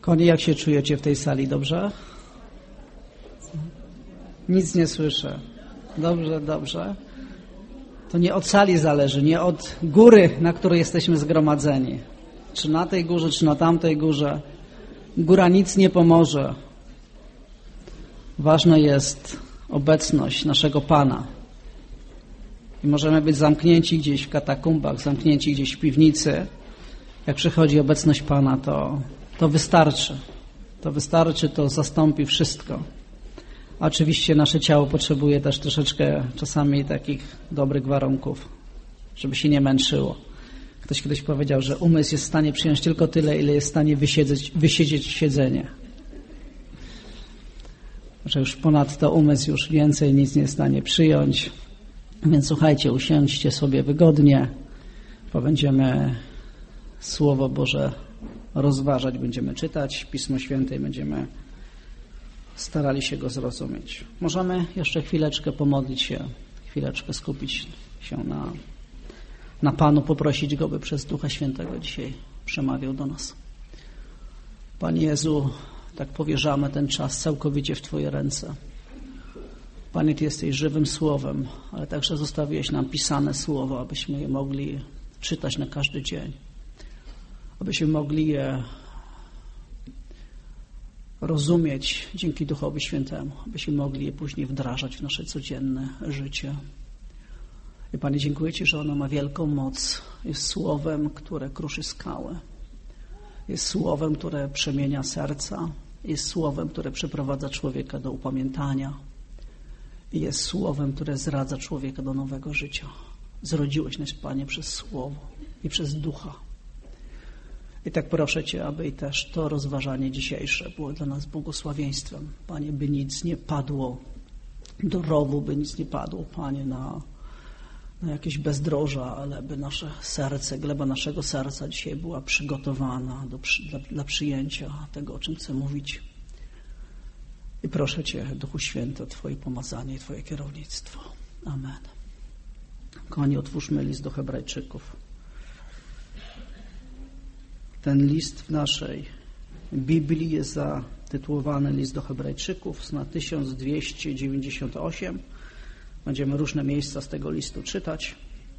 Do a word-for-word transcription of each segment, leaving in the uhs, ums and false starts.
Konie, jak się czujecie w tej sali? Dobrze? Nic nie słyszę. Dobrze, dobrze. To nie od sali zależy, nie od góry, na której jesteśmy zgromadzeni. Czy na tej górze, czy na tamtej górze. Góra nic nie pomoże. Ważna jest obecność naszego Pana. I możemy być zamknięci gdzieś w katakumbach, zamknięci gdzieś w piwnicy. Jak przychodzi obecność Pana, to, to wystarczy. To wystarczy, to zastąpi wszystko. A oczywiście nasze ciało potrzebuje też troszeczkę czasami takich dobrych warunków, żeby się nie męczyło. Ktoś kiedyś powiedział, że umysł jest w stanie przyjąć tylko tyle, ile jest w stanie wysiedzieć, wysiedzieć siedzenie. Że już ponad to umysł już więcej nic nie jest w stanie przyjąć. Więc słuchajcie, usiądźcie sobie wygodnie, bo będziemy Słowo Boże rozważać, będziemy czytać Pismo Święte i będziemy starali się go zrozumieć. Możemy jeszcze chwileczkę pomodlić się, chwileczkę skupić się na, na Panu, poprosić Go, by przez Ducha Świętego dzisiaj przemawiał do nas. Panie Jezu, tak powierzamy ten czas całkowicie w Twoje ręce. Panie, Ty jesteś żywym Słowem, ale także zostawiłeś nam pisane Słowo, abyśmy je mogli czytać na każdy dzień. Abyśmy mogli je rozumieć dzięki Duchowi Świętemu, abyśmy mogli je później wdrażać w nasze codzienne życie. I Panie, dziękuję Ci, że ono ma wielką moc. Jest Słowem, które kruszy skały. Jest Słowem, które przemienia serca. Jest Słowem, które przyprowadza człowieka do upamiętania. I jest Słowem, które zradza człowieka do nowego życia. Zrodziłeś nas, Panie, przez Słowo i przez Ducha. I tak proszę Cię, aby i też to rozważanie dzisiejsze było dla nas błogosławieństwem. Panie, by nic nie padło do rowu, by nic nie padło, Panie, na, na jakieś bezdroża, ale by nasze serce, gleba naszego serca dzisiaj była przygotowana do, dla, dla przyjęcia tego, o czym chcę mówić. I proszę Cię, Duchu Święty, o Twoje pomazanie i Twoje kierownictwo. Amen. Kochani, otwórzmy list do Hebrajczyków. Ten list w naszej Biblii jest zatytułowany List do Hebrajczyków na tysiąc dwieście dziewięćdziesiąt osiem. Będziemy różne miejsca z tego listu czytać,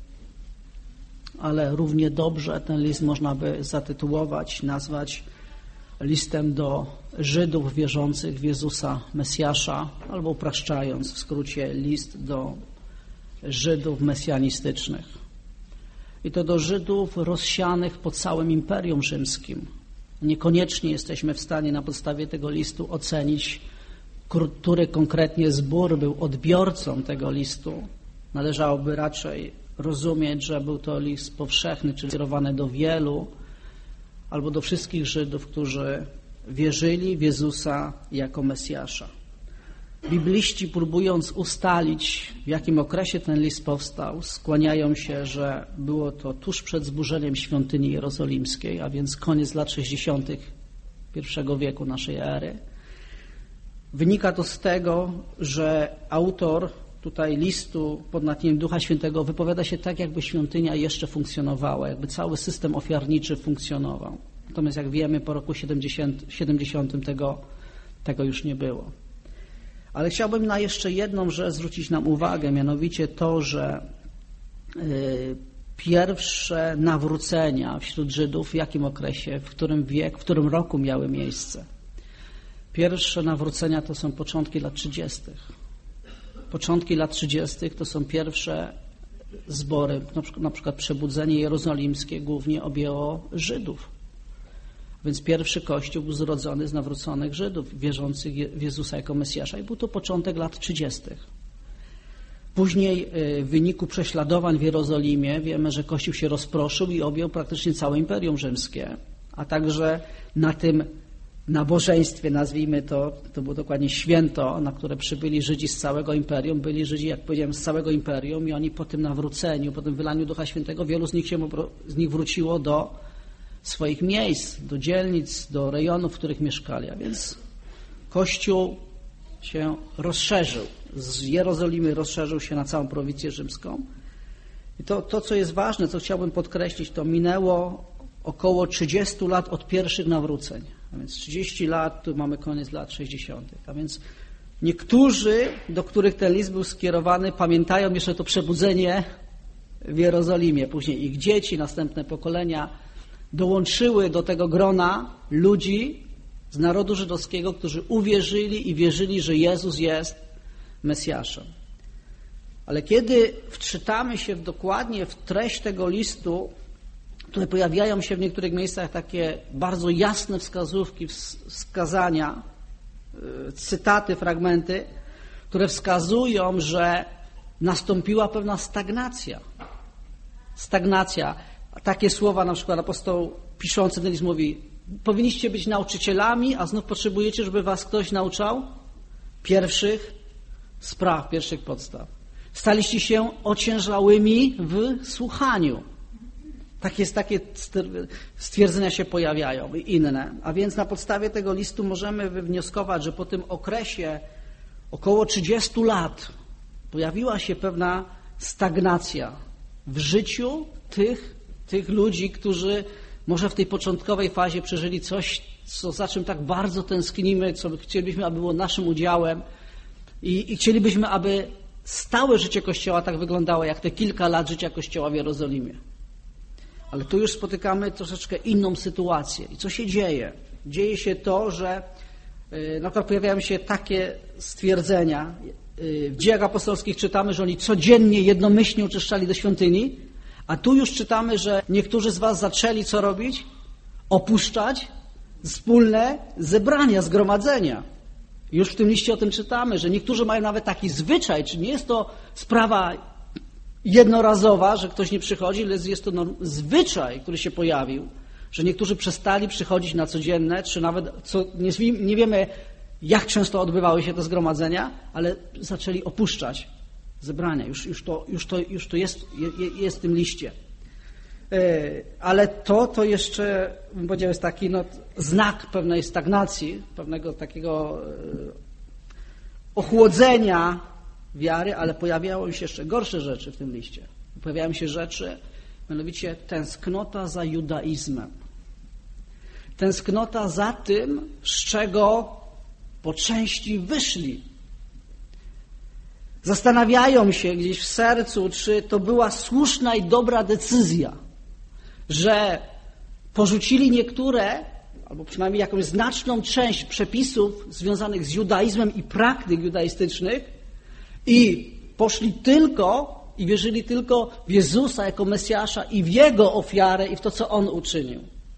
ale równie dobrze ten list można by zatytułować, nazwać listem do Żydów wierzących w Jezusa Mesjasza, albo upraszczając w skrócie list do Żydów mesjanistycznych. I to do Żydów rozsianych po całym Imperium Rzymskim. Niekoniecznie jesteśmy w stanie na podstawie tego listu ocenić, który konkretnie zbór był odbiorcą tego listu. Należałoby raczej rozumieć, że był to list powszechny, czyli skierowany do wielu, albo do wszystkich Żydów, którzy wierzyli w Jezusa jako Mesjasza. Bibliści, próbując ustalić, w jakim okresie ten list powstał, skłaniają się, że było to tuż przed zburzeniem świątyni jerozolimskiej, a więc koniec lat sześćdziesiątych pierwszego wieku naszej ery. Wynika to z tego, że autor tutaj listu pod natchnieniem Ducha Świętego wypowiada się tak, jakby świątynia jeszcze funkcjonowała, jakby cały system ofiarniczy funkcjonował. Natomiast jak wiemy, po roku siedemdziesiątym tego, tego już nie było. Ale chciałbym na jeszcze jedną rzecz zwrócić nam uwagę, mianowicie to, że y, pierwsze nawrócenia wśród Żydów w jakim okresie, w którym wiek, w którym roku miały miejsce. Pierwsze nawrócenia to są początki lat trzydziestych. Początki lat trzydziestych to są pierwsze zbory, na przykład, na przykład przebudzenie jerozolimskie głównie objęło Żydów. Więc pierwszy Kościół był zrodzony z nawróconych Żydów, wierzących w Jezusa jako Mesjasza i był to początek lat trzydziestych. Później w wyniku prześladowań w Jerozolimie wiemy, że Kościół się rozproszył i objął praktycznie całe Imperium Rzymskie, a także na tym nabożeństwie, nazwijmy to, to było dokładnie święto, na które przybyli Żydzi z całego Imperium, byli Żydzi, jak powiedziałem, z całego Imperium i oni po tym nawróceniu, po tym wylaniu Ducha Świętego, wielu z nich, się, z nich wróciło do swoich miejsc, do dzielnic, do rejonów, w których mieszkali. A więc Kościół się rozszerzył. Z Jerozolimy rozszerzył się na całą prowincję rzymską. I to, to, co jest ważne, co chciałbym podkreślić, to minęło około trzydziestu lat od pierwszych nawróceń. A więc trzydzieści lat, tu mamy koniec lat sześćdziesiątych. A więc niektórzy, do których ten list był skierowany, pamiętają jeszcze to przebudzenie w Jerozolimie. Później ich dzieci, następne pokolenia dołączyły do tego grona ludzi z narodu żydowskiego, którzy uwierzyli i wierzyli, że Jezus jest Mesjaszem. Ale kiedy wczytamy się dokładnie w treść tego listu, tutaj pojawiają się w niektórych miejscach takie bardzo jasne wskazówki, wskazania, cytaty, fragmenty, które wskazują, że nastąpiła pewna stagnacja. Stagnacja. Takie słowa na przykład apostoł piszący ten list mówi: powinniście być nauczycielami, a znów potrzebujecie, żeby was ktoś nauczał pierwszych spraw, pierwszych podstaw. Staliście się ociężałymi w słuchaniu. Tak jest, takie stwierdzenia się pojawiają i inne. A więc na podstawie tego listu możemy wywnioskować, że po tym okresie około trzydziestu lat pojawiła się pewna stagnacja w życiu tych, tych ludzi, którzy może w tej początkowej fazie przeżyli coś, co, za czym tak bardzo tęsknimy, co chcielibyśmy, aby było naszym udziałem i, i chcielibyśmy, aby stałe życie Kościoła tak wyglądało, jak te kilka lat życia Kościoła w Jerozolimie. Ale tu już spotykamy troszeczkę inną sytuację. I co się dzieje? Dzieje się to, że yy, na przykład pojawiają się takie stwierdzenia. Yy, w Dziejach Apostolskich czytamy, że oni codziennie jednomyślnie uczęszczali do świątyni, a tu już czytamy, że niektórzy z was zaczęli co robić? Opuszczać wspólne zebrania, zgromadzenia. Już w tym liście o tym czytamy, że niektórzy mają nawet taki zwyczaj, czy nie jest to sprawa jednorazowa, że ktoś nie przychodzi, ale jest to zwyczaj, który się pojawił, że niektórzy przestali przychodzić na codzienne, czy nawet, co, nie, nie wiemy, jak często odbywały się te zgromadzenia, ale zaczęli opuszczać zebrania. Już, już, to, już, to, już to jest, jest w tym liście. Ale to, to jeszcze, bym powiedział, jest taki no, znak pewnej stagnacji, pewnego takiego ochłodzenia wiary, ale pojawiały się jeszcze gorsze rzeczy w tym liście. Pojawiają się rzeczy, mianowicie tęsknota za judaizmem. Tęsknota za tym, z czego po części wyszli. Zastanawiają się gdzieś w sercu, czy to była słuszna i dobra decyzja, że porzucili niektóre, albo przynajmniej jakąś znaczną część przepisów związanych z judaizmem i praktyk judaistycznych i poszli tylko i wierzyli tylko w Jezusa jako Mesjasza i w Jego ofiarę i w to, co On uczynił.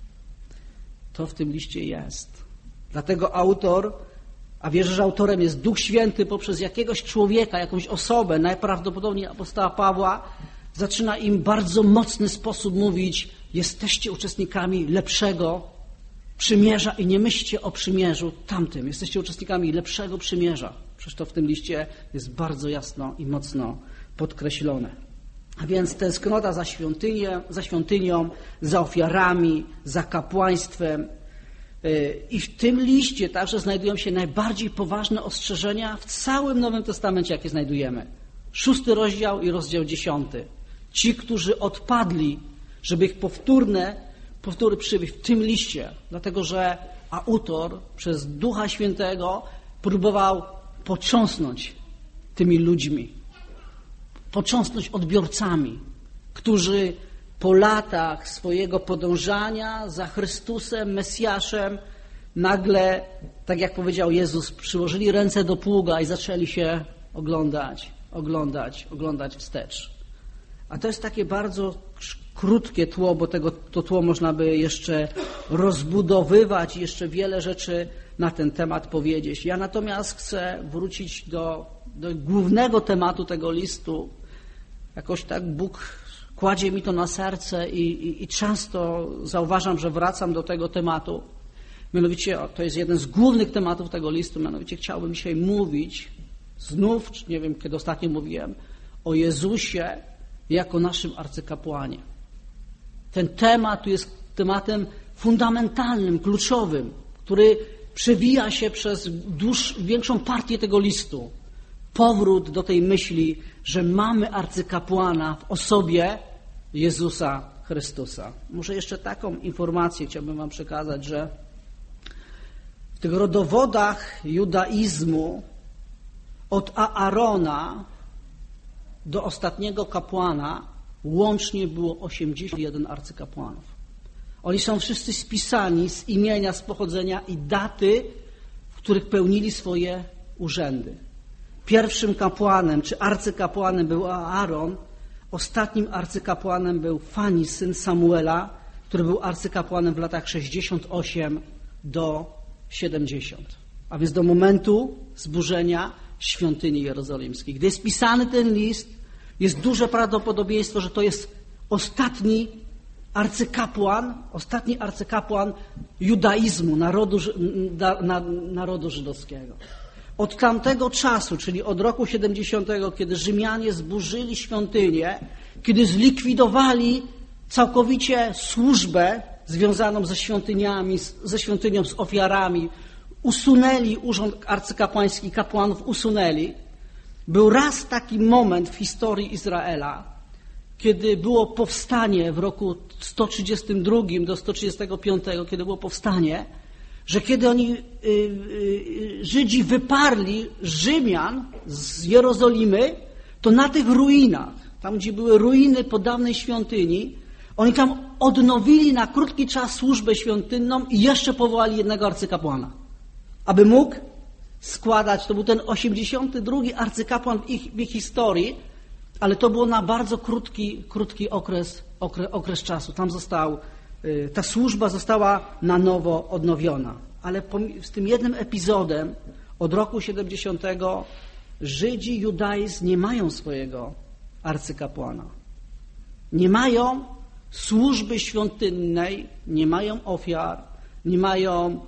To w tym liście jest. Dlatego autor, a wierzę, że autorem jest Duch Święty, poprzez jakiegoś człowieka, jakąś osobę, najprawdopodobniej apostoła Pawła, zaczyna im w bardzo mocny sposób mówić: jesteście uczestnikami lepszego przymierza i nie myślcie o przymierzu tamtym. Jesteście uczestnikami lepszego przymierza. Przecież to w tym liście jest bardzo jasno i mocno podkreślone. A więc tęsknota za świątynią, za świątynią, za ofiarami, za kapłaństwem. I w tym liście także znajdują się najbardziej poważne ostrzeżenia w całym Nowym Testamencie, jakie znajdujemy. Szósty rozdział i rozdział dziesiąty. Ci, którzy odpadli, żeby ich powtórne, powtóry przybyć w tym liście, dlatego że autor przez Ducha Świętego próbował począsnąć tymi ludźmi, począsnąć odbiorcami, którzy po latach swojego podążania za Chrystusem, Mesjaszem, nagle, tak jak powiedział Jezus, przyłożyli ręce do pługa i zaczęli się oglądać, oglądać, oglądać wstecz. A to jest takie bardzo krótkie tło, bo tego, to tło można by jeszcze rozbudowywać i jeszcze wiele rzeczy na ten temat powiedzieć. Ja natomiast chcę wrócić do, do głównego tematu tego listu. Jakoś tak Bóg kładzie mi to na serce i, i, i często zauważam, że wracam do tego tematu. Mianowicie to jest jeden z głównych tematów tego listu, mianowicie chciałbym dzisiaj mówić znów, nie wiem kiedy ostatnio mówiłem, o Jezusie jako naszym arcykapłanie. Ten temat tu jest tematem fundamentalnym, kluczowym, który przewija się przez dłuż, większą partię tego listu. Powrót do tej myśli, że mamy arcykapłana w osobie Jezusa Chrystusa. Może jeszcze taką informację chciałbym wam przekazać, że W tych rodowodach judaizmu od Aarona do ostatniego kapłana łącznie było osiemdziesiąt jeden arcykapłanów. Oni są wszyscy spisani z imienia, z pochodzenia i daty, w których pełnili swoje urzędy. Pierwszym kapłanem czy arcykapłanem był Aaron, ostatnim arcykapłanem był Fani, syn Samuela, który był arcykapłanem w latach sześćdziesiąt osiem do siedemdziesiąt, a więc do momentu zburzenia świątyni jerozolimskiej. Gdy jest pisany ten list, jest duże prawdopodobieństwo, że to jest ostatni arcykapłan, ostatni arcykapłan judaizmu, narodu, na, narodu żydowskiego. Od tamtego czasu, czyli od roku siedemdziesiątego, kiedy Rzymianie zburzyli świątynię, kiedy zlikwidowali całkowicie służbę związaną ze świątyniami, ze świątynią, z ofiarami, usunęli urząd arcykapłański, kapłanów usunęli. Był raz taki moment w historii Izraela, kiedy było powstanie w roku sto trzydziestym drugim do sto trzydziestego piątego, kiedy było powstanie, że kiedy oni, y, y, Żydzi wyparli Rzymian z Jerozolimy, to na tych ruinach, tam gdzie były ruiny po dawnej świątyni, oni tam odnowili na krótki czas służbę świątynną i jeszcze powołali jednego arcykapłana, aby mógł składać, to był ten osiemdziesiąty drugi arcykapłan w ich, w ich historii, ale to było na bardzo krótki, krótki okres, okres, okres czasu. Tam został, ta służba została na nowo odnowiona. Ale z tym jednym epizodem od roku siedemdziesiątego Żydzi, judaizm nie mają swojego arcykapłana. Nie mają służby świątynnej, nie mają ofiar, nie mają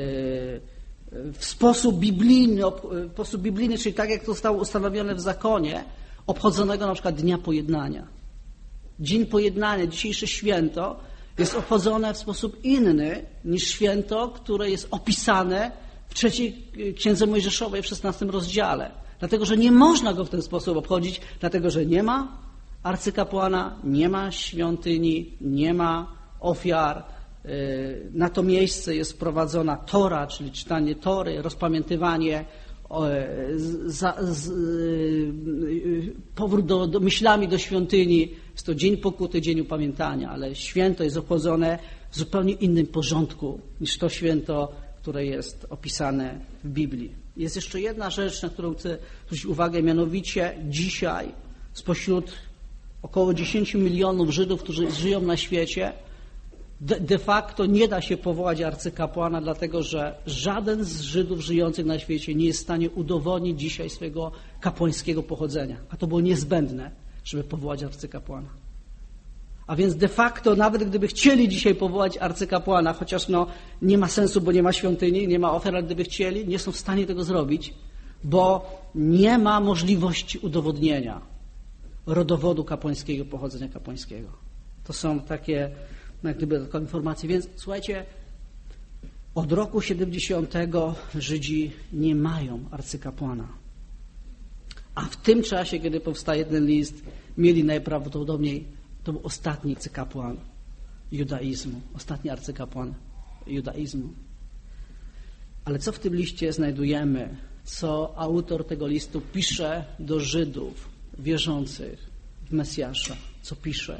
w sposób biblijny, w sposób biblijny, czyli tak jak to zostało ustanowione w zakonie, obchodzonego na przykład Dnia Pojednania. Dzień Pojednania, dzisiejsze święto, jest obchodzone w sposób inny niż święto, które jest opisane w trzeciej Księdze Mojżeszowej w szesnastym rozdziale. Dlatego, że nie można go w ten sposób obchodzić, dlatego, że nie ma arcykapłana, nie ma świątyni, nie ma ofiar. Na to miejsce jest wprowadzona Tora, czyli czytanie Tory, rozpamiętywanie, za, z, powrót do, do myślami do świątyni. Jest to dzień pokuty, dzień upamiętania, ale święto jest obchodzone w zupełnie innym porządku niż to święto, które jest opisane w Biblii. Jest jeszcze jedna rzecz, na którą chcę zwrócić uwagę, mianowicie dzisiaj spośród około dziesięć milionów Żydów, którzy żyją na świecie, de, de facto nie da się powołać arcykapłana, dlatego że żaden z Żydów żyjących na świecie nie jest w stanie udowodnić dzisiaj swojego kapłańskiego pochodzenia. A to było niezbędne, żeby powołać arcykapłana. A więc de facto, nawet gdyby chcieli dzisiaj powołać arcykapłana, chociaż no, nie ma sensu, bo nie ma świątyni, nie ma ofiar, ale gdyby chcieli, nie są w stanie tego zrobić, bo nie ma możliwości udowodnienia rodowodu kapłańskiego, pochodzenia kapłańskiego. To są takie, jak gdyby, dodatkowe informacje. Więc słuchajcie, od roku siedemdziesiątego Żydzi nie mają arcykapłana. A w tym czasie, kiedy powstaje ten list, mieli najprawdopodobniej, to był ostatni arcykapłan judaizmu, ostatni arcykapłan judaizmu. Ale co w tym liście znajdujemy? Co autor tego listu pisze do Żydów wierzących w Mesjasza? Co pisze?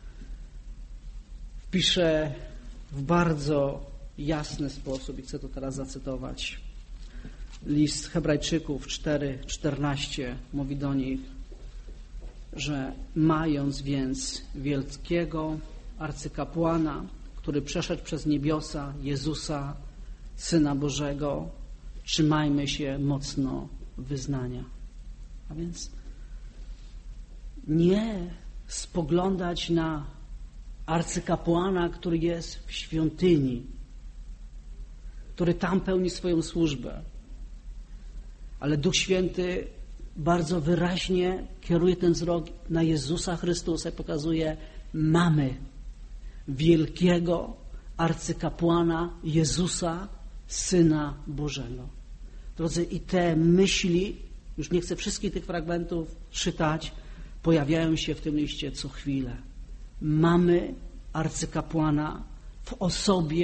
Pisze w bardzo jasny sposób i chcę to teraz zacytować. List Hebrajczyków cztery czternaście mówi do nich, że mając więc wielkiego arcykapłana, który przeszedł przez niebiosa, Jezusa, Syna Bożego, trzymajmy się mocno wyznania. A więc nie spoglądać na arcykapłana, który jest w świątyni, który tam pełni swoją służbę. Ale Duch Święty bardzo wyraźnie kieruje ten wzrok na Jezusa Chrystusa i pokazuje, mamy wielkiego arcykapłana Jezusa, Syna Bożego. Drodzy, i te myśli, już nie chcę wszystkich tych fragmentów czytać, pojawiają się w tym liście co chwilę. Mamy arcykapłana w osobie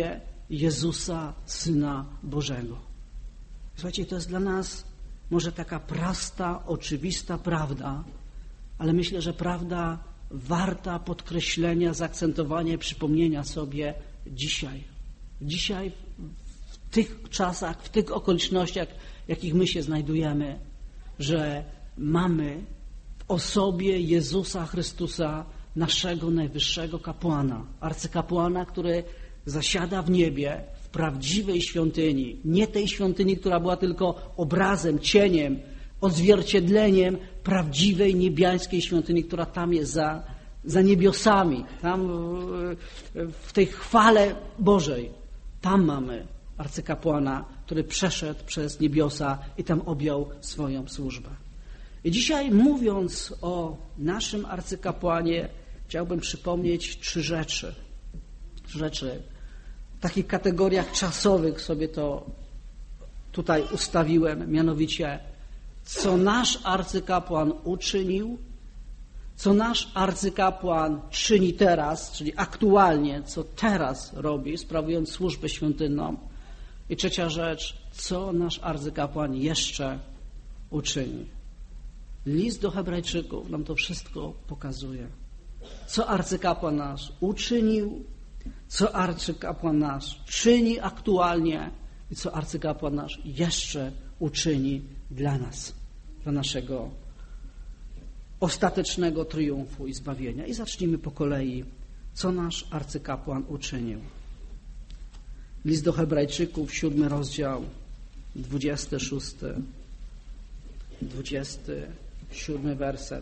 Jezusa, Syna Bożego. Słuchajcie, to jest dla nas może taka prosta, oczywista prawda, ale myślę, że prawda warta podkreślenia, zaakcentowania i przypomnienia sobie dzisiaj. Dzisiaj, w tych czasach, w tych okolicznościach, w jakich my się znajdujemy, że mamy w osobie Jezusa Chrystusa, naszego najwyższego kapłana, arcykapłana, który zasiada w niebie, w prawdziwej świątyni, nie tej świątyni, która była tylko obrazem, cieniem, odzwierciedleniem prawdziwej niebiańskiej świątyni, która tam jest za, za niebiosami, tam w tej chwale Bożej. Tam mamy arcykapłana, który przeszedł przez niebiosa i tam objął swoją służbę. I dzisiaj, mówiąc o naszym arcykapłanie, chciałbym przypomnieć trzy rzeczy. Trzy rzeczy. W takich kategoriach czasowych sobie to tutaj ustawiłem, mianowicie co nasz arcykapłan uczynił, co nasz arcykapłan czyni teraz, czyli aktualnie, co teraz robi, sprawując służbę świątynną. I trzecia rzecz, co nasz arcykapłan jeszcze uczyni. List do Hebrajczyków nam to wszystko pokazuje. Co arcykapłan nasz uczynił, co arcykapłan nasz czyni aktualnie i co arcykapłan nasz jeszcze uczyni dla nas, dla naszego ostatecznego triumfu i zbawienia. I zacznijmy po kolei, co nasz arcykapłan uczynił. List do Hebrajczyków, siódmy rozdział, dwudziesty szósty, dwudziesty siódmy werset.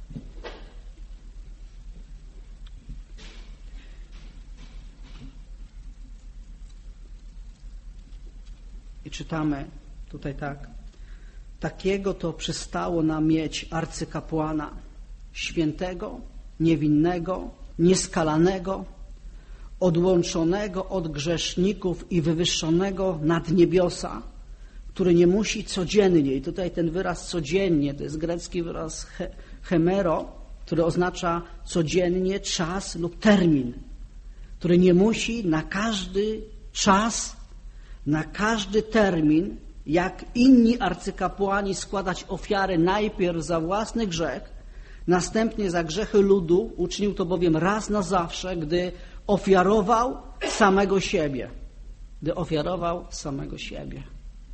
I czytamy tutaj tak. Takiego to przystało nam mieć arcykapłana, świętego, niewinnego, nieskalanego, odłączonego od grzeszników i wywyższonego nad niebiosa, który nie musi codziennie, i tutaj ten wyraz codziennie, to jest grecki wyraz he, hemero, który oznacza codziennie, czas lub termin, który nie musi na każdy czas, na każdy termin, jak inni arcykapłani, składać ofiary najpierw za własny grzech, następnie za grzechy ludu, uczynił to bowiem raz na zawsze, gdy ofiarował samego siebie. Gdy ofiarował samego siebie.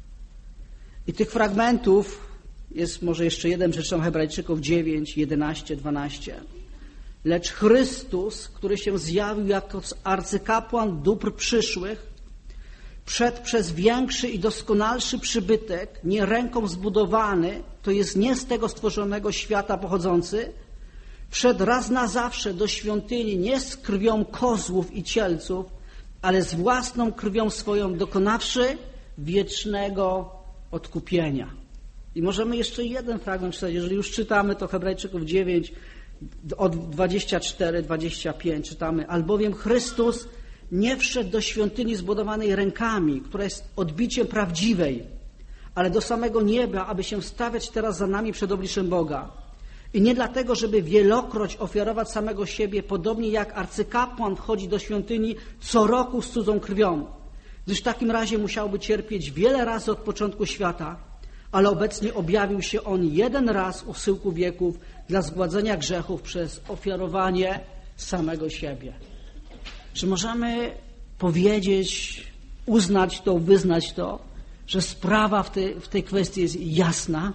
I tych fragmentów jest może jeszcze jeden, przeczytam Hebrajczyków dziewięć, jedenaście, dwanaście. Lecz Chrystus, który się zjawił jako arcykapłan dóbr przyszłych, przed przez większy i doskonalszy przybytek, nie ręką zbudowany, to jest nie z tego stworzonego świata pochodzący, wszedł raz na zawsze do świątyni nie z krwią kozłów i cielców, ale z własną krwią swoją, dokonawszy wiecznego odkupienia. I możemy jeszcze jeden fragment czytać. Jeżeli już czytamy, to Hebrajczyków dziewięć, od dwudziestego czwartego, dwudziestego piątego czytamy. Albowiem Chrystus nie wszedł do świątyni zbudowanej rękami, która jest odbiciem prawdziwej, ale do samego nieba, aby się stawiać teraz za nami przed obliczem Boga. I nie dlatego, żeby wielokroć ofiarować samego siebie, podobnie jak arcykapłan wchodzi do świątyni co roku z cudzą krwią, gdyż w takim razie musiałby cierpieć wiele razy od początku świata, ale obecnie objawił się on jeden raz u schyłku wieków dla zgładzenia grzechów przez ofiarowanie samego siebie. Czy możemy powiedzieć, uznać to, wyznać to, że sprawa w tej, w tej kwestii jest jasna?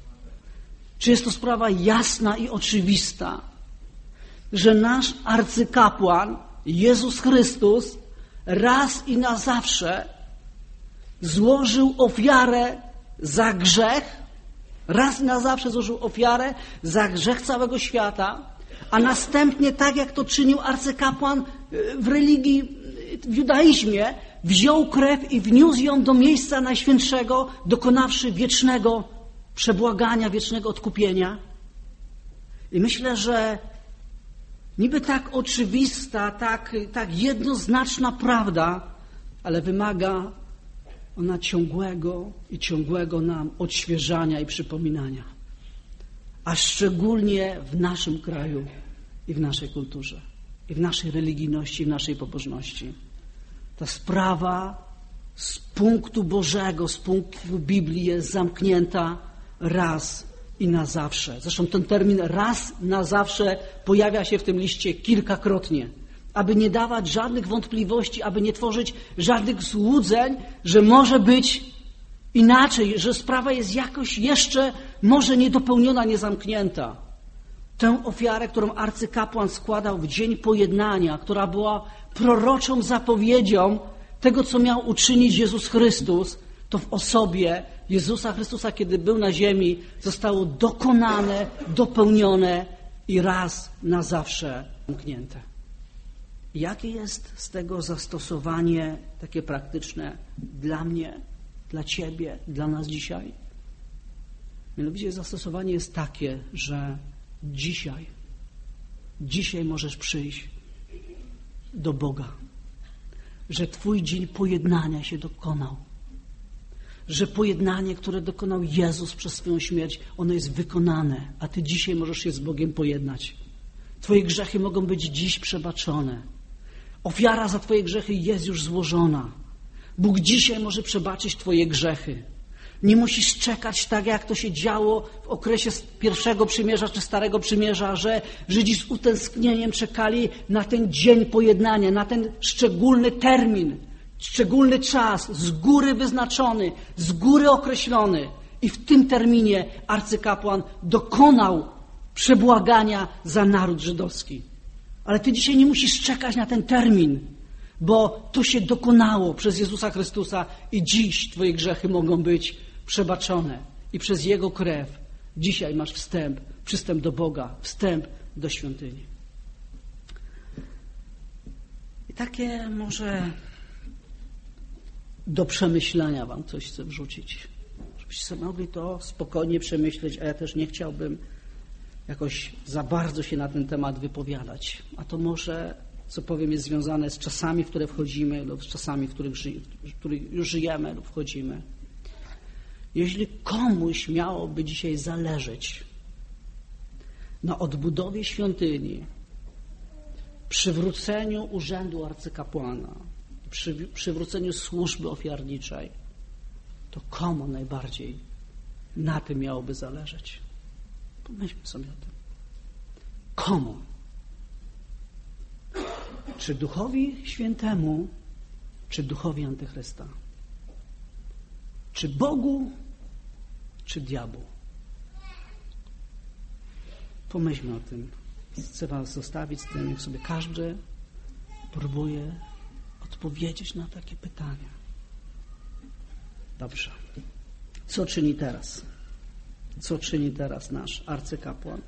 Czy jest to sprawa jasna i oczywista, że nasz arcykapłan, Jezus Chrystus, raz i na zawsze złożył ofiarę za grzech, raz i na zawsze złożył ofiarę za grzech całego świata, a następnie, tak jak to czynił arcykapłan w religii, w judaizmie, wziął krew i wniósł ją do miejsca najświętszego, dokonawszy wiecznego przebłagania, wiecznego odkupienia. I myślę, że niby tak oczywista, tak, tak jednoznaczna prawda, ale wymaga ona ciągłego i ciągłego nam odświeżania i przypominania. A szczególnie w naszym kraju i w naszej kulturze, i w naszej religijności, i w naszej pobożności. Ta sprawa z punktu Bożego, z punktu Biblii jest zamknięta raz i na zawsze. Zresztą ten termin raz na zawsze pojawia się w tym liście kilkakrotnie, aby nie dawać żadnych wątpliwości, aby nie tworzyć żadnych złudzeń, że może być inaczej, że sprawa jest jakoś jeszcze może niedopełniona, niezamknięta. Tę ofiarę, którą arcykapłan składał w dzień pojednania, która była proroczą zapowiedzią tego, co miał uczynić Jezus Chrystus, to w osobie Jezusa Chrystusa, kiedy był na ziemi, zostało dokonane, dopełnione i raz na zawsze zamknięte. Jakie jest z tego zastosowanie takie praktyczne dla mnie, dla Ciebie, dla nas dzisiaj? Mianowicie zastosowanie jest takie, że dzisiaj, dzisiaj możesz przyjść do Boga, że Twój dzień pojednania się dokonał, że pojednanie, które dokonał Jezus przez swoją śmierć, ono jest wykonane, a Ty dzisiaj możesz się z Bogiem pojednać. Twoje grzechy mogą być dziś przebaczone. Ofiara za Twoje grzechy jest już złożona. Bóg dzisiaj może przebaczyć Twoje grzechy. Nie musisz czekać tak, jak to się działo w okresie pierwszego przymierza czy starego przymierza, że Żydzi z utęsknieniem czekali na ten dzień pojednania, na ten szczególny termin, szczególny czas, z góry wyznaczony, z góry określony. I w tym terminie arcykapłan dokonał przebłagania za naród żydowski. Ale Ty dzisiaj nie musisz czekać na ten termin, bo to się dokonało przez Jezusa Chrystusa i dziś Twoje grzechy mogą być przebaczone. I przez Jego krew dzisiaj masz wstęp, przystęp do Boga, wstęp do świątyni. I takie może do przemyślenia Wam coś chcę wrzucić, żebyście sobie mogli to spokojnie przemyśleć, a ja też nie chciałbym jakoś za bardzo się na ten temat wypowiadać. A to może, co powiem, jest związane z czasami, w które wchodzimy lub z czasami, w których, ży, w których już żyjemy lub wchodzimy. Jeśli komuś miałoby dzisiaj zależeć na odbudowie świątyni, przywróceniu urzędu arcykapłana, przy, przywróceniu służby ofiarniczej, to komu najbardziej na tym miałoby zależeć? Pomyślmy sobie o tym. Komu? Czy Duchowi Świętemu, czy Duchowi Antychrysta? Czy Bogu, czy diabłu? Pomyślmy o tym. Chcę Was zostawić z tym, niech sobie każdy próbuje odpowiedzieć na takie pytania. Dobrze. Co czyni teraz? Co czyni teraz nasz arcykapłan?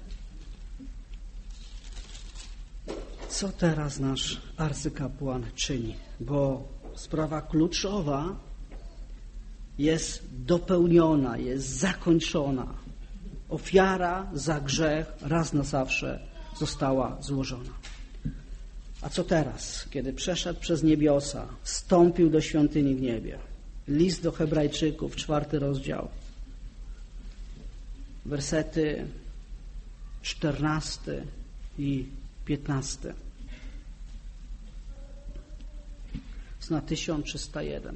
Co teraz nasz arcykapłan czyni? Bo sprawa kluczowa jest dopełniona, jest zakończona. Ofiara za grzech raz na zawsze została złożona. A co teraz, kiedy przeszedł przez niebiosa, wstąpił do świątyni w niebie? List do Hebrajczyków, czwarty rozdział. Wersety czternasty i piętnasty. Na tysiąc trzysta jeden.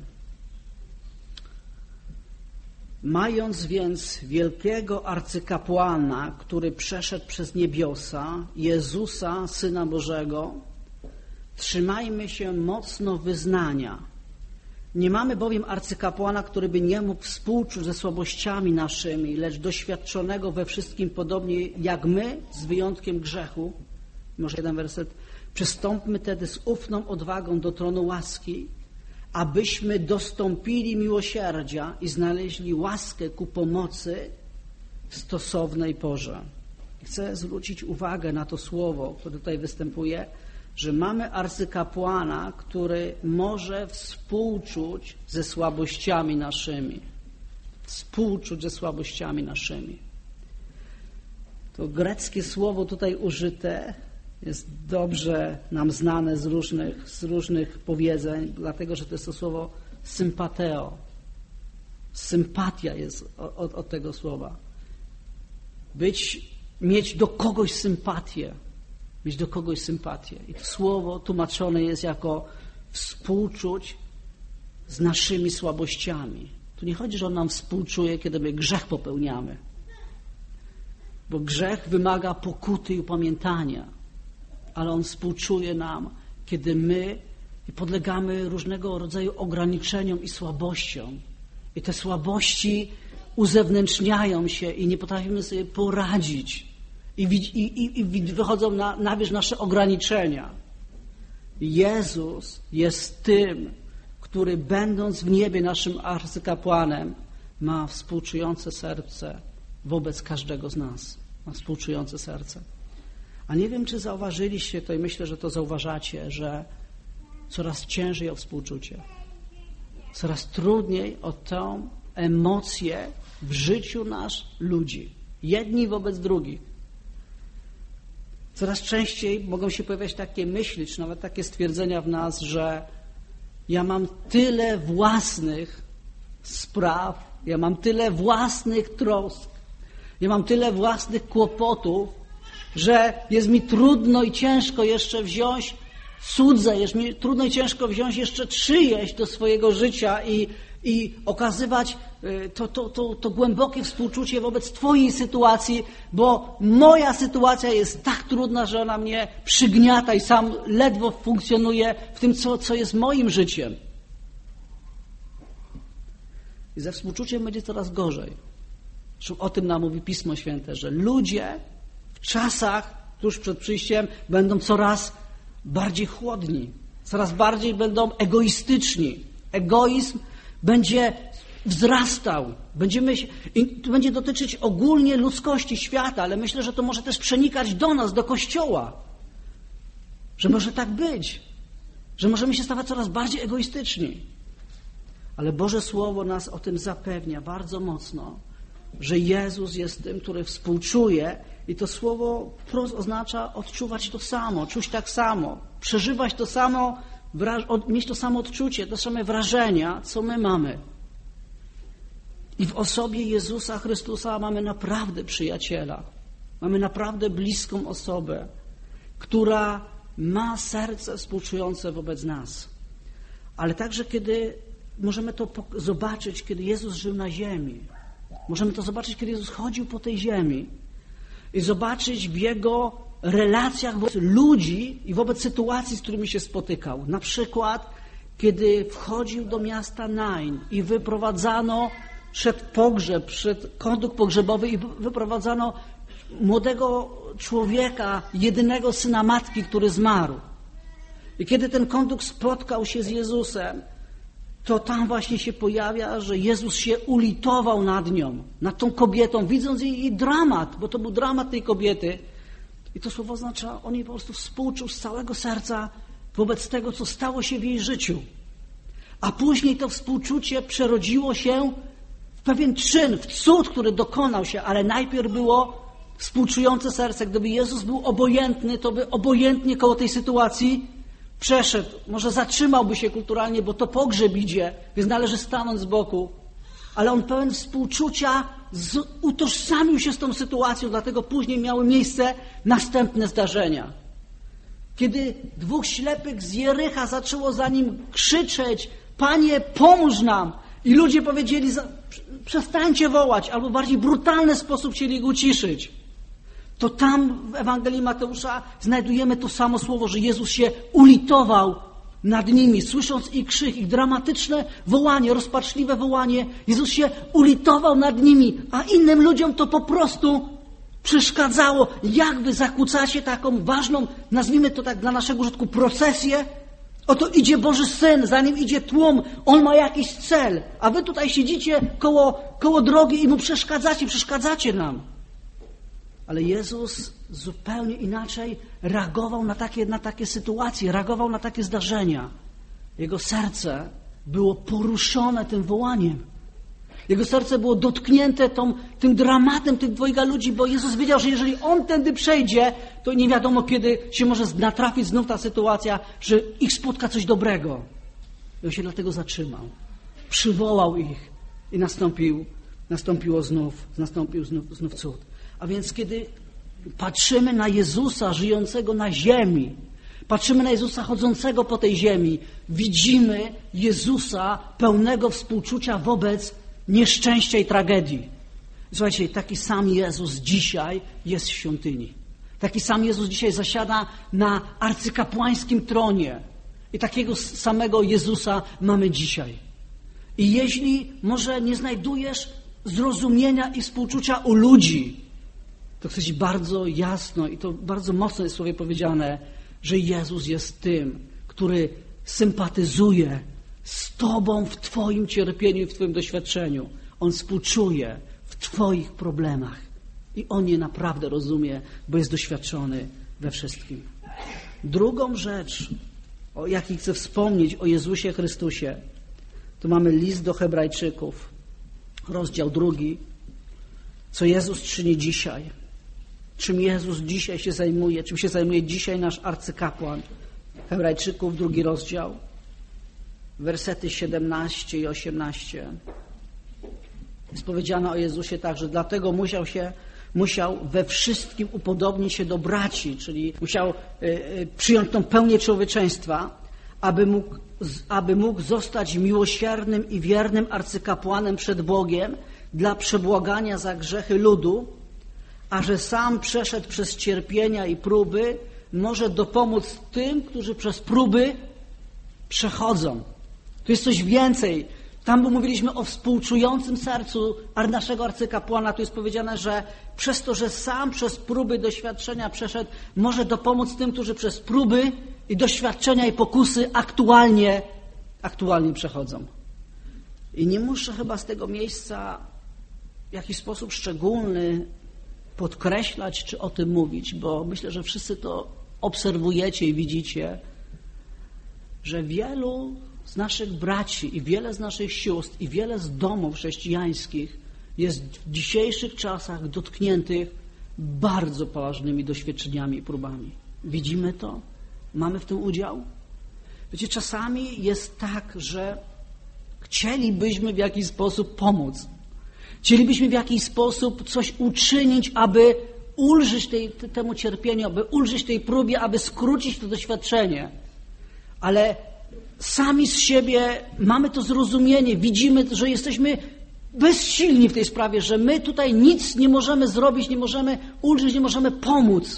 Mając więc wielkiego arcykapłana, który przeszedł przez niebiosa, Jezusa, Syna Bożego, trzymajmy się mocno wyznania. Nie mamy bowiem arcykapłana, który by nie mógł współczuć ze słabościami naszymi, lecz doświadczonego we wszystkim podobnie jak my, z wyjątkiem grzechu. Może jeden werset. Przystąpmy tedy z ufną odwagą do tronu łaski, abyśmy dostąpili miłosierdzia i znaleźli łaskę ku pomocy w stosownej porze. Chcę zwrócić uwagę na to słowo, które tutaj występuje, że mamy arcykapłana, który może współczuć ze słabościami naszymi. Współczuć ze słabościami naszymi. To greckie słowo tutaj użyte jest dobrze nam znane z różnych, z różnych powiedzeń, dlatego że to jest to słowo sympateo. Sympatia jest od, od tego słowa. Być, mieć do kogoś sympatię. Mieć do kogoś sympatię. I to słowo tłumaczone jest jako współczuć z naszymi słabościami. Tu nie chodzi, że On nam współczuje, kiedy my grzech popełniamy. Bo grzech wymaga pokuty i upamiętania. Ale On współczuje nam, kiedy my podlegamy różnego rodzaju ograniczeniom i słabościom. I te słabości uzewnętrzniają się i nie potrafimy sobie poradzić. I, i, i wychodzą na, na wierzch nasze ograniczenia. Jezus jest tym, który będąc w niebie naszym arcykapłanem, ma współczujące serce wobec każdego z nas. Ma współczujące serce. A nie wiem, czy zauważyliście to i myślę, że to zauważacie, że coraz ciężej o współczucie. Coraz trudniej o tę emocję w życiu nasz ludzi. Jedni wobec drugich. Coraz częściej mogą się pojawiać takie myśli, czy nawet takie stwierdzenia w nas, że ja mam tyle własnych spraw, ja mam tyle własnych trosk, ja mam tyle własnych kłopotów, że jest mi trudno i ciężko jeszcze wziąć cudze, jest mi trudno i ciężko wziąć jeszcze czyjeś do swojego życia i, i okazywać to, to, to, to głębokie współczucie wobec Twojej sytuacji, bo moja sytuacja jest tak trudna, że ona mnie przygniata i sam ledwo funkcjonuje w tym, co, co jest moim życiem. I ze współczuciem będzie coraz gorzej. Zresztą o tym nam mówi Pismo Święte, że ludzie w czasach tuż przed przyjściem będą coraz bardziej chłodni, coraz bardziej będą egoistyczni. Egoizm będzie wzrastał. Będziemy, i to będzie dotyczyć ogólnie ludzkości, świata, ale myślę, że to może też przenikać do nas, do Kościoła. Że może tak być. Że możemy się stawać coraz bardziej egoistyczni. Ale Boże Słowo nas o tym zapewnia bardzo mocno, że Jezus jest tym, który współczuje i to słowo wprost oznacza odczuwać to samo, czuć tak samo, przeżywać to samo, mieć to samo odczucie, te same wrażenia, co my mamy. I w osobie Jezusa Chrystusa mamy naprawdę przyjaciela, mamy naprawdę bliską osobę, która ma serce współczujące wobec nas. Ale także kiedy możemy to zobaczyć, kiedy Jezus żył na ziemi, możemy to zobaczyć, kiedy Jezus chodził po tej ziemi i zobaczyć w Jego relacjach wobec ludzi i wobec sytuacji, z którymi się spotykał. Na przykład, kiedy wchodził do miasta Nain i wyprowadzano przed pogrzeb, przed kondukt pogrzebowy i wyprowadzano młodego człowieka, jedynego syna matki, który zmarł. I kiedy ten kondukt spotkał się z Jezusem, to tam właśnie się pojawia, że Jezus się ulitował nad nią, nad tą kobietą, widząc jej, jej dramat, bo to był dramat tej kobiety. I to słowo oznacza, on jej po prostu współczuł z całego serca wobec tego, co stało się w jej życiu. A później to współczucie przerodziło się w pewien czyn, w cud, który dokonał się, ale najpierw było współczujące serce. Gdyby Jezus był obojętny, to by obojętnie koło tej sytuacji przeszedł. Może zatrzymałby się kulturalnie, bo to pogrzeb idzie, więc należy stanąć z boku. Ale on pełen współczucia z, utożsamił się z tą sytuacją, dlatego później miały miejsce następne zdarzenia. Kiedy dwóch ślepych z Jericha zaczęło za nim krzyczeć: Panie, pomóż nam! I ludzie powiedzieli: przestańcie wołać, albo w bardziej brutalny sposób chcieli go uciszyć. To tam w Ewangelii Mateusza znajdujemy to samo słowo, że Jezus się ulitował nad nimi, słysząc ich krzyk, ich dramatyczne wołanie, rozpaczliwe wołanie. Jezus się ulitował nad nimi, a innym ludziom to po prostu przeszkadzało. Jak wy zakłócacie taką ważną, nazwijmy to tak dla naszego użytku, procesję? Oto idzie Boży Syn, za nim idzie tłum, on ma jakiś cel, a wy tutaj siedzicie koło, koło drogi i mu przeszkadzacie, przeszkadzacie nam. Ale Jezus zupełnie inaczej reagował na takie, na takie sytuacje, reagował na takie zdarzenia. Jego serce było poruszone tym wołaniem. Jego serce było dotknięte tą, tym dramatem tych dwojga ludzi, bo Jezus wiedział, że jeżeli On tędy przejdzie, to nie wiadomo, kiedy się może natrafić znów ta sytuacja, że ich spotka coś dobrego. I On się dlatego zatrzymał. Przywołał ich i nastąpił, nastąpiło znów, nastąpił znów, znów cud. A więc kiedy patrzymy na Jezusa żyjącego na ziemi, Patrzymy na Jezusa chodzącego po tej ziemi. Widzimy Jezusa pełnego współczucia wobec nieszczęścia i tragedii. Słuchajcie, taki sam Jezus dzisiaj jest w świątyni. Taki sam Jezus dzisiaj zasiada na arcykapłańskim tronie. I takiego samego Jezusa mamy dzisiaj. I jeśli może nie znajdujesz zrozumienia i współczucia u ludzi, to chcę Ci bardzo jasno i to bardzo mocno jest w słowie powiedziane, że Jezus jest tym, który sympatyzuje z Tobą w Twoim cierpieniu i w Twoim doświadczeniu. On współczuje w Twoich problemach i On je naprawdę rozumie, bo jest doświadczony we wszystkim. Drugą rzecz, o jakiej chcę wspomnieć o Jezusie Chrystusie, tu mamy list do Hebrajczyków, rozdział drugi, co Jezus czyni dzisiaj. Czym Jezus dzisiaj się zajmuje, czym się zajmuje dzisiaj nasz arcykapłan. Hebrajczyków, drugi rozdział, wersety siedemnaście i osiemnaście. Jest powiedziane o Jezusie tak, że dlatego musiał się, musiał we wszystkim upodobnić się do braci, czyli musiał y, y, przyjąć tą pełnię człowieczeństwa, aby mógł, aby mógł zostać miłosiernym i wiernym arcykapłanem przed Bogiem dla przebłagania za grzechy ludu, a że sam przeszedł przez cierpienia i próby, może dopomóc tym, którzy przez próby przechodzą. Tu jest coś więcej. Tam bo mówiliśmy o współczującym sercu naszego arcykapłana. Tu jest powiedziane, że przez to, że sam przez próby doświadczenia przeszedł, może dopomóc tym, którzy przez próby i doświadczenia i pokusy aktualnie, aktualnie przechodzą. I nie muszę chyba z tego miejsca w jakiś sposób szczególny podkreślać czy o tym mówić, bo myślę, że wszyscy to obserwujecie i widzicie, że wielu z naszych braci i wiele z naszych sióstr i wiele z domów chrześcijańskich jest w dzisiejszych czasach dotkniętych bardzo poważnymi doświadczeniami i próbami. Widzimy to? Mamy w tym udział? Wiecie, czasami jest tak, że chcielibyśmy w jakiś sposób pomóc. Chcielibyśmy w jakiś sposób coś uczynić, aby ulżyć tej, temu cierpieniu, aby ulżyć tej próbie, aby skrócić to doświadczenie. Ale sami z siebie mamy to zrozumienie, widzimy, że jesteśmy bezsilni w tej sprawie, że my tutaj nic nie możemy zrobić, nie możemy ulżyć, nie możemy pomóc.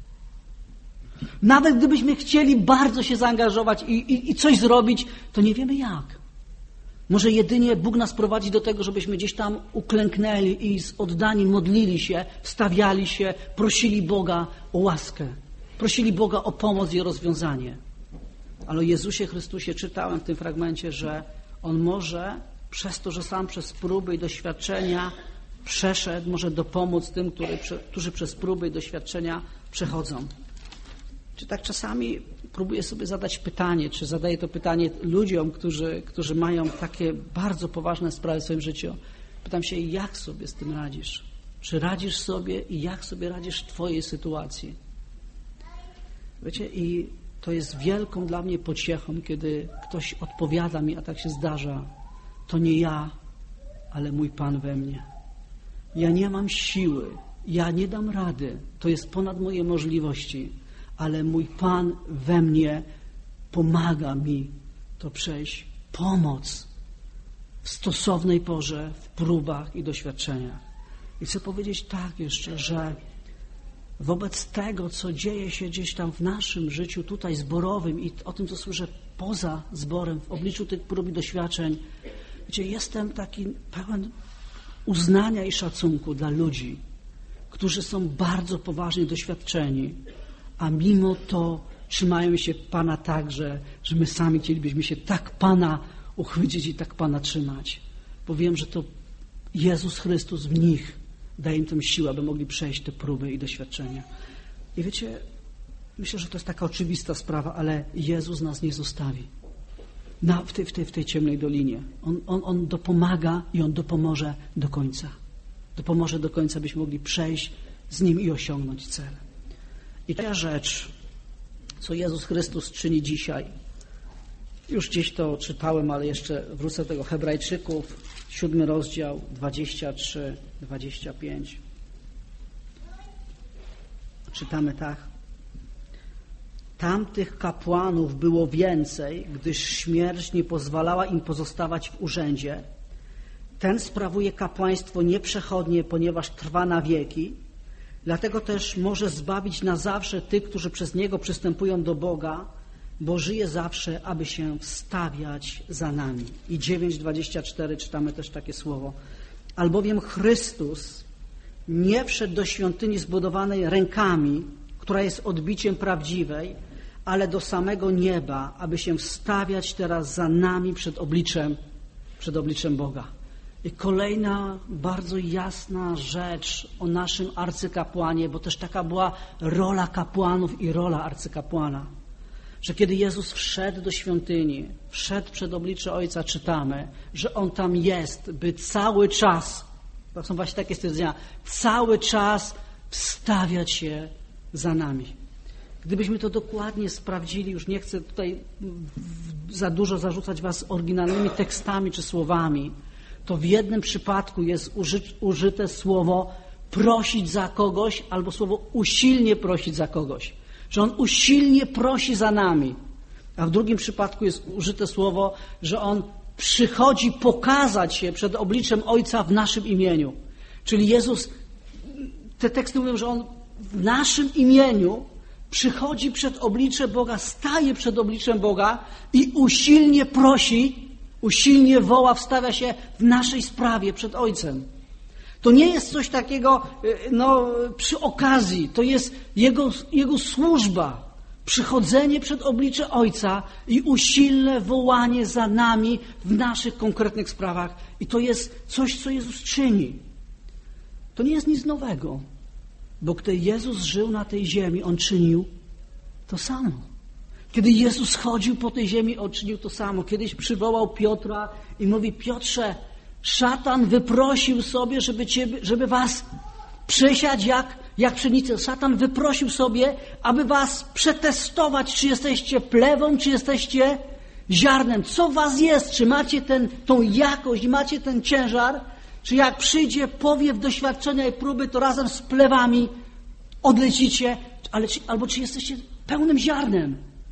Nawet gdybyśmy chcieli bardzo się zaangażować i, i, i coś zrobić, to nie wiemy jak. Może jedynie Bóg nas prowadzi do tego, żebyśmy gdzieś tam uklęknęli i z oddani modlili się, wstawiali się, prosili Boga o łaskę, prosili Boga o pomoc i o rozwiązanie. Ale o Jezusie Chrystusie czytałem w tym fragmencie, że On może przez to, że sam przez próby i doświadczenia przeszedł, może dopomóc tym, który, którzy przez próby i doświadczenia przechodzą. Czy tak czasami próbuję sobie zadać pytanie, czy zadaję to pytanie ludziom, którzy, którzy mają takie bardzo poważne sprawy w swoim życiu. Pytam się, jak sobie z tym radzisz? Czy radzisz sobie i jak sobie radzisz w Twojej sytuacji? Wiecie, i to jest wielką dla mnie pociechą, kiedy ktoś odpowiada mi, a tak się zdarza. To nie ja, ale mój Pan we mnie. Ja nie mam siły, ja nie dam rady. To jest ponad moje możliwości. Ale mój Pan we mnie pomaga mi to przejść. Pomoc w stosownej porze, w próbach i doświadczeniach. I chcę powiedzieć tak jeszcze, że wobec tego, co dzieje się gdzieś tam w naszym życiu tutaj zborowym i o tym, co słyszę poza zborem, w obliczu tych prób i doświadczeń, gdzie jestem taki pełen uznania i szacunku dla ludzi, którzy są bardzo poważnie doświadczeni, a mimo to trzymają się Pana tak, że, że my sami chcielibyśmy się tak Pana uchwycić i tak Pana trzymać. Bo wiem, że to Jezus Chrystus w nich daje im tę siłę, aby mogli przejść te próby i doświadczenia. I wiecie, myślę, że to jest taka oczywista sprawa, ale Jezus nas nie zostawi na, w, tej, w, tej, w tej ciemnej dolinie. On, on, on dopomaga i On dopomoże do końca. Dopomoże do końca, byśmy mogli przejść z Nim i osiągnąć cel. I ta rzecz, co Jezus Chrystus czyni dzisiaj, już gdzieś to czytałem, ale jeszcze wrócę do tego. Hebrajczyków, siódmy rozdział, dwadzieścia trzy, dwadzieścia pięć. Czytamy tak. Tamtych kapłanów było więcej, gdyż śmierć nie pozwalała im pozostawać w urzędzie. Ten sprawuje kapłaństwo nieprzechodnie, ponieważ trwa na wieki. Dlatego też może zbawić na zawsze tych, którzy przez Niego przystępują do Boga, bo żyje zawsze, aby się wstawiać za nami. I dziewięć dwadzieścia cztery czytamy też takie słowo. Albowiem Chrystus nie wszedł do świątyni zbudowanej rękami, która jest odbiciem prawdziwej, ale do samego nieba, aby się wstawiać teraz za nami przed obliczem, przed obliczem Boga. I kolejna bardzo jasna rzecz o naszym arcykapłanie, bo też taka była rola kapłanów i rola arcykapłana, że kiedy Jezus wszedł do świątyni, wszedł przed oblicze Ojca, czytamy, że On tam jest, by cały czas, to są właśnie takie stwierdzenia, cały czas wstawiać się za nami. Gdybyśmy to dokładnie sprawdzili, już nie chcę tutaj za dużo zarzucać was oryginalnymi tekstami czy słowami, to w jednym przypadku jest uży, użyte słowo prosić za kogoś albo słowo usilnie prosić za kogoś. Że On usilnie prosi za nami. A w drugim przypadku jest użyte słowo, że On przychodzi pokazać się przed obliczem Ojca w naszym imieniu. Czyli Jezus, te teksty mówią, że On w naszym imieniu przychodzi przed oblicze Boga, staje przed obliczem Boga i usilnie prosi, usilnie woła, wstawia się w naszej sprawie przed Ojcem. To nie jest coś takiego no, przy okazji, to jest Jego, Jego służba. Przychodzenie przed oblicze Ojca i usilne wołanie za nami w naszych konkretnych sprawach. I to jest coś, co Jezus czyni. To nie jest nic nowego, bo gdy Jezus żył na tej ziemi, On czynił to samo. Kiedy Jezus chodził po tej ziemi, On czynił to samo. Kiedyś przywołał Piotra i mówi: Piotrze, szatan wyprosił sobie, żeby, ciebie, żeby was przesiać jak, jak pszenicę. Szatan wyprosił sobie, aby was przetestować, czy jesteście plewą, czy jesteście ziarnem. Co w was jest? Czy macie ten, tą jakość, macie ten ciężar? Czy jak przyjdzie powiew doświadczenia i próby, to razem z plewami odlecicie? Ale czy, albo czy jesteście pełnym ziarnem?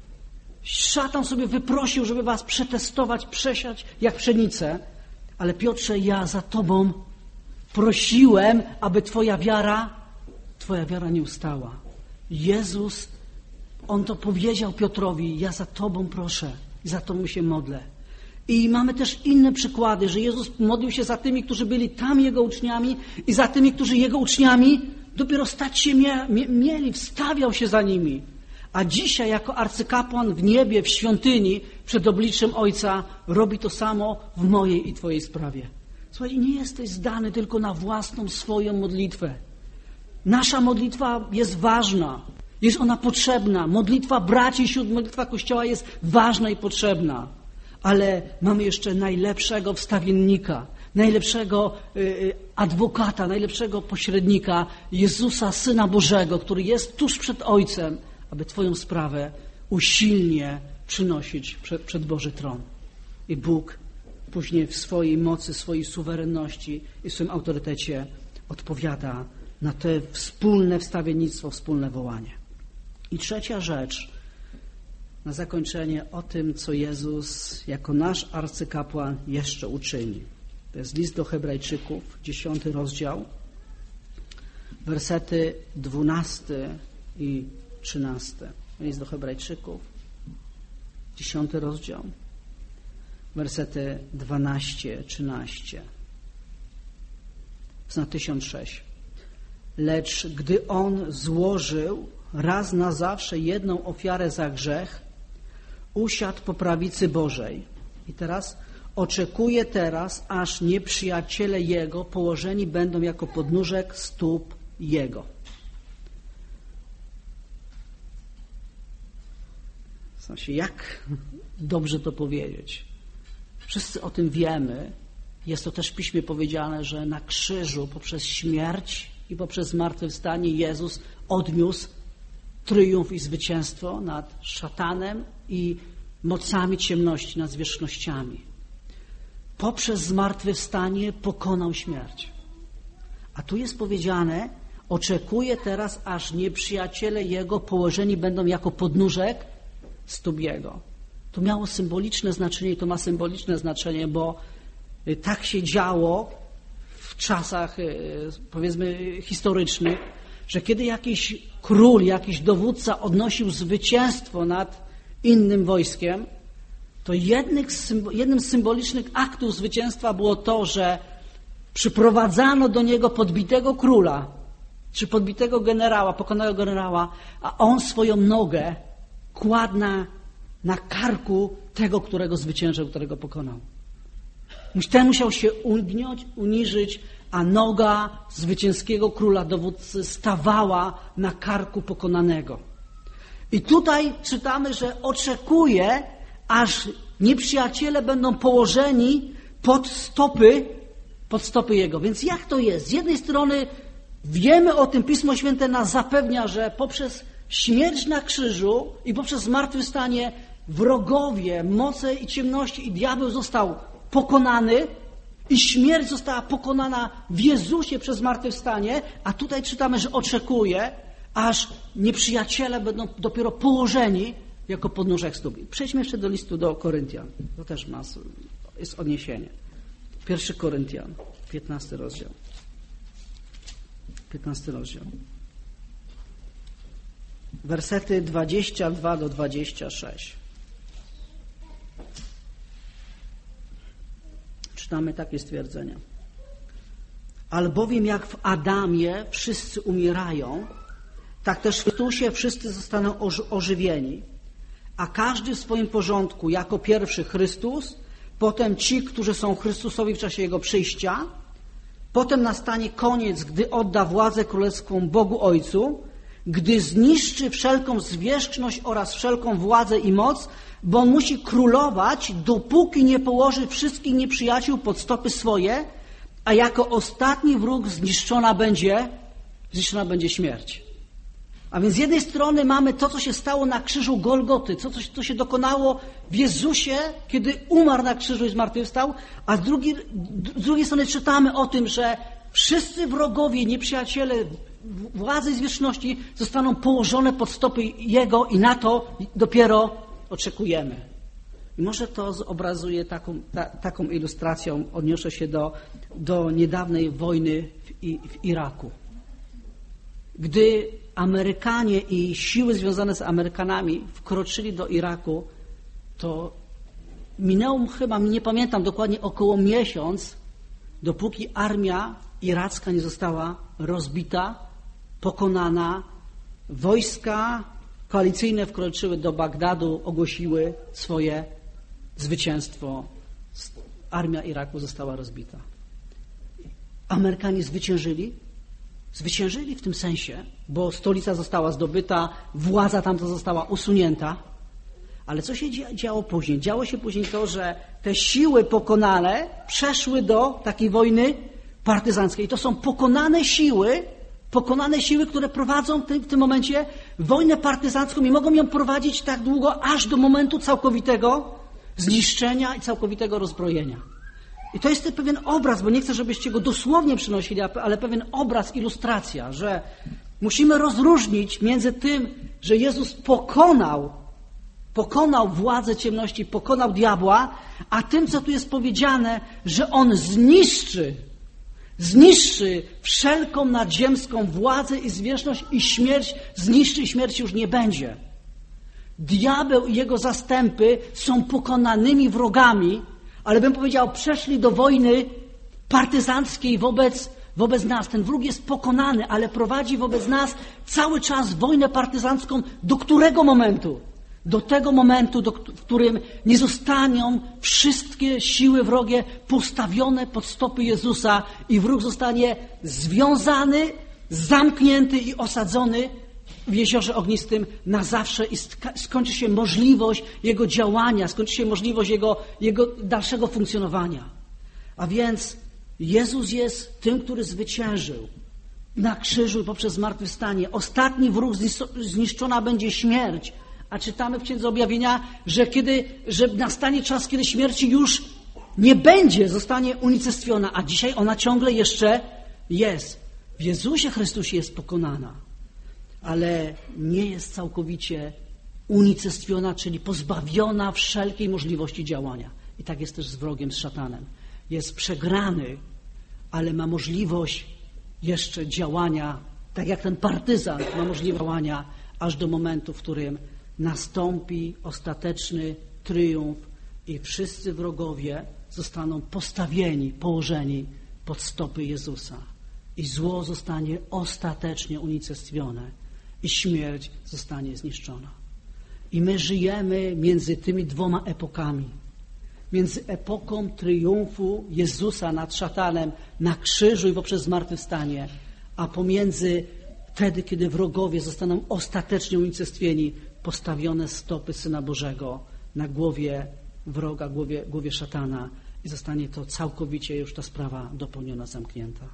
Szatan sobie wyprosił, żeby was przetestować, przesiać jak pszenicę. Ale Piotrze, ja za Tobą prosiłem, aby Twoja wiara, Twoja wiara nie ustała. Jezus, On to powiedział Piotrowi: ja za Tobą proszę, za Tobą się modlę. I mamy też inne przykłady, że Jezus modlił się za tymi, którzy byli tam Jego uczniami i za tymi, którzy Jego uczniami dopiero stać się mie- mie- mieli, wstawiał się za nimi. A dzisiaj jako arcykapłan w niebie, w świątyni, przed obliczem Ojca robi to samo w mojej i Twojej sprawie. Słuchajcie, nie jesteś zdany tylko na własną swoją modlitwę. Nasza modlitwa jest ważna, jest ona potrzebna. Modlitwa braci i sióstr, modlitwa Kościoła jest ważna i potrzebna. Ale mamy jeszcze najlepszego wstawiennika, najlepszego y, adwokata, najlepszego pośrednika, Jezusa, Syna Bożego, który jest tuż przed Ojcem, aby Twoją sprawę usilnie przynosić przed, przed Boży tron. I Bóg później w swojej mocy, swojej suwerenności i w swoim autorytecie odpowiada na to wspólne wstawiennictwo, wspólne wołanie. I trzecia rzecz, na zakończenie, o tym, co Jezus jako nasz arcykapłan jeszcze uczyni. To jest list do Hebrajczyków, dziesiąty rozdział, wersety dwunasty i trzynasty. List do Hebrajczyków, dziesiąty rozdział, wersety dwanaście, trzynaście. Zna tysiąc sześć. Lecz gdy On złożył raz na zawsze jedną ofiarę za grzech, usiadł po prawicy Bożej. I teraz oczekuje teraz, aż nieprzyjaciele Jego położeni będą jako podnóżek stóp Jego. W sensie, jak dobrze to powiedzieć? Wszyscy o tym wiemy. Jest to też w Piśmie powiedziane, że na krzyżu poprzez śmierć i poprzez zmartwychwstanie Jezus odniósł tryumf i zwycięstwo nad szatanem i mocami ciemności, nad zwierzchnościami. Poprzez zmartwychwstanie pokonał śmierć. A tu jest powiedziane Oczekuje teraz, aż nieprzyjaciele Jego położeni będą jako podnóżek stóp Jego. To miało symboliczne znaczenie i to ma symboliczne znaczenie, bo tak się działo w czasach, powiedzmy, historycznych, że kiedy jakiś król, jakiś dowódca odnosił zwycięstwo nad innym wojskiem, to jednym z symbolicznych aktów zwycięstwa było to, że przyprowadzano do niego podbitego króla, czy podbitego generała, pokonanego generała, a on swoją nogę kładł na, na karku tego, którego zwyciężył, którego pokonał. Ten musiał się ugiąć, uniżyć, a noga zwycięskiego króla, dowódcy stawała na karku pokonanego. I tutaj czytamy, że oczekuje, aż nieprzyjaciele będą położeni pod stopy, pod stopy Jego. Więc jak to jest? Z jednej strony wiemy o tym, Pismo Święte nas zapewnia, że poprzez śmierć na krzyżu i poprzez zmartwychwstanie wrogowie, moce i ciemności i diabeł został pokonany i śmierć została pokonana w Jezusie przez zmartwychwstanie, a tutaj czytamy, że oczekuje, aż nieprzyjaciele będą dopiero położeni jako podnóżek stóp. Przejdźmy jeszcze do listu do Koryntian. To też ma, jest odniesienie. Pierwszy Koryntian, piętnasty rozdział. piętnasty rozdział. Wersety dwadzieścia dwa do dwudziestego szóstego. Czytamy takie stwierdzenia. Albowiem jak w Adamie wszyscy umierają, tak też w Chrystusie wszyscy zostaną ożywieni, a każdy w swoim porządku, jako pierwszy Chrystus, potem ci, którzy są Chrystusowi w czasie Jego przyjścia, potem nastanie koniec, gdy odda władzę królewską Bogu Ojcu, gdy zniszczy wszelką zwierzchność oraz wszelką władzę i moc, bo on musi królować, dopóki nie położy wszystkich nieprzyjaciół pod stopy swoje, a jako ostatni wróg zniszczona będzie, zniszczona będzie śmierć. A więc z jednej strony mamy to, co się stało na krzyżu Golgoty, co, co się dokonało w Jezusie, kiedy umarł na krzyżu i zmartwychwstał, a z drugiej, z drugiej strony czytamy o tym, że wszyscy wrogowie, nieprzyjaciele władzy i zwierzchności zostaną położone pod stopy Jego i na to dopiero oczekujemy. I może to zobrazuje taką, ta, taką ilustracją, odniosę się do, do niedawnej wojny w, I, w Iraku. Gdy Amerykanie i siły związane z Amerykanami wkroczyli do Iraku, to minęło chyba, nie pamiętam dokładnie, około miesiąc, dopóki armia iracka nie została rozbita, pokonana. Wojska koalicyjne wkroczyły do Bagdadu, ogłosiły swoje zwycięstwo. Armia Iraku została rozbita. Amerykanie zwyciężyli. Zwyciężyli w tym sensie, bo stolica została zdobyta, władza tamta została usunięta. Ale co się działo później? Działo się później to, że te siły pokonane przeszły do takiej wojny partyzanckiej. I to są pokonane siły, pokonane siły, które prowadzą w tym, w tym momencie wojnę partyzancką i mogą ją prowadzić tak długo, aż do momentu całkowitego zniszczenia i całkowitego rozbrojenia. I to jest pewien obraz, bo nie chcę, żebyście go dosłownie przynosili, ale pewien obraz, ilustracja, że musimy rozróżnić między tym, że Jezus pokonał, pokonał władzę ciemności, pokonał diabła, a tym, co tu jest powiedziane, że On zniszczy, zniszczy wszelką nadziemską władzę i zwierzchność i śmierć, zniszczy i śmierci już nie będzie. Diabeł i jego zastępy są pokonanymi wrogami, ale bym powiedział, przeszli do wojny partyzanckiej wobec, wobec nas. Ten wróg jest pokonany, ale prowadzi wobec nas cały czas wojnę partyzancką. Do którego momentu? Do tego momentu, do, w którym nie zostaną wszystkie siły wrogie postawione pod stopy Jezusa i wróg zostanie związany, zamknięty i osadzony w jeziorze ognistym na zawsze i skończy się możliwość Jego działania, skończy się możliwość Jego, Jego dalszego funkcjonowania. A więc Jezus jest tym, który zwyciężył na krzyżu i poprzez zmartwychwstanie. Ostatni wróg zniszczona będzie śmierć. A czytamy w Księdze Objawienia, że, kiedy, że nastanie czas, kiedy śmierci już nie będzie, zostanie unicestwiona, a dzisiaj ona ciągle jeszcze jest. w Jezusie Chrystusie jest pokonana, ale nie jest całkowicie unicestwiona, czyli pozbawiona wszelkiej możliwości działania. I tak jest też z wrogiem, z szatanem. Jest przegrany, ale ma możliwość jeszcze działania, tak jak ten partyzant ma możliwość działania, aż do momentu, w którym nastąpi ostateczny triumf i wszyscy wrogowie zostaną postawieni, położeni pod stopy Jezusa. I zło zostanie ostatecznie unicestwione i śmierć zostanie zniszczona. I my żyjemy między tymi dwoma epokami. Między epoką triumfu Jezusa nad szatanem na krzyżu i poprzez zmartwychwstanie, a pomiędzy wtedy, kiedy wrogowie zostaną ostatecznie unicestwieni, postawione stopy Syna Bożego na głowie wroga, głowie, głowie szatana i zostanie to całkowicie już ta sprawa dopełniona, zamknięta.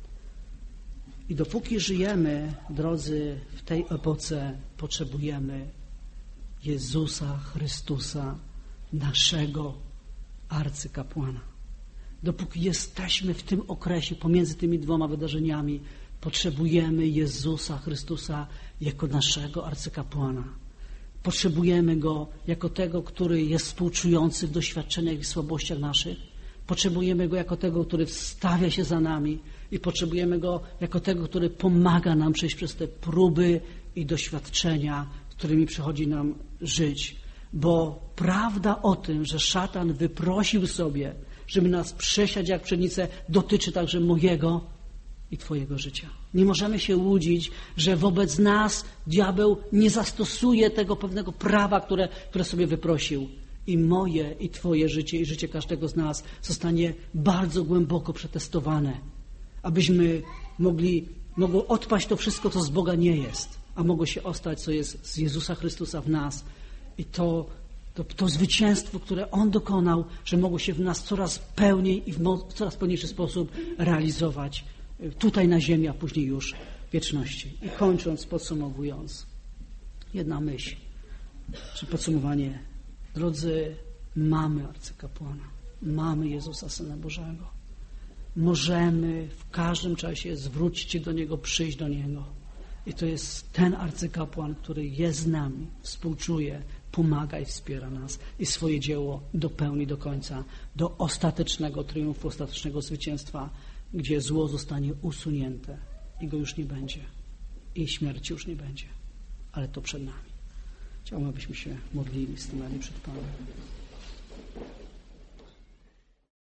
I dopóki żyjemy, drodzy, w tej epoce, potrzebujemy Jezusa Chrystusa, naszego arcykapłana. Dopóki jesteśmy w tym okresie, pomiędzy tymi dwoma wydarzeniami, potrzebujemy Jezusa Chrystusa jako naszego arcykapłana. Potrzebujemy Go jako tego, który jest współczujący w doświadczeniach i słabościach naszych. Potrzebujemy Go jako tego, który wstawia się za nami i potrzebujemy Go jako tego, który pomaga nam przejść przez te próby i doświadczenia, z którymi przychodzi nam żyć. Bo prawda o tym, że szatan wyprosił sobie, żeby nas przesiać jak pszenicę, dotyczy także mojego i Twojego życia. Nie możemy się łudzić, że wobec nas diabeł nie zastosuje tego pewnego prawa, które, które sobie wyprosił. I moje, i Twoje życie, i życie każdego z nas zostanie bardzo głęboko przetestowane, abyśmy mogli, mogło odpaść to wszystko, co z Boga nie jest, a mogło się ostać, co jest z Jezusa Chrystusa w nas. I to, to, to zwycięstwo, które On dokonał, że mogło się w nas coraz pełniej i w coraz pełniejszy sposób realizować tutaj na ziemi, a później już w wieczności. I kończąc, podsumowując, jedna myśl, czy podsumowanie. Drodzy, mamy arcykapłana, mamy Jezusa, Syna Bożego. Możemy w każdym czasie zwrócić się do Niego, przyjść do Niego. I to jest ten arcykapłan, który jest z nami, współczuje, pomaga i wspiera nas i swoje dzieło dopełni do końca, do ostatecznego triumfu, ostatecznego zwycięstwa, gdzie zło zostanie usunięte i go już nie będzie i śmierci już nie będzie, ale to przed nami. Chciałbym, abyśmy się modlili, stanęli przed Panem.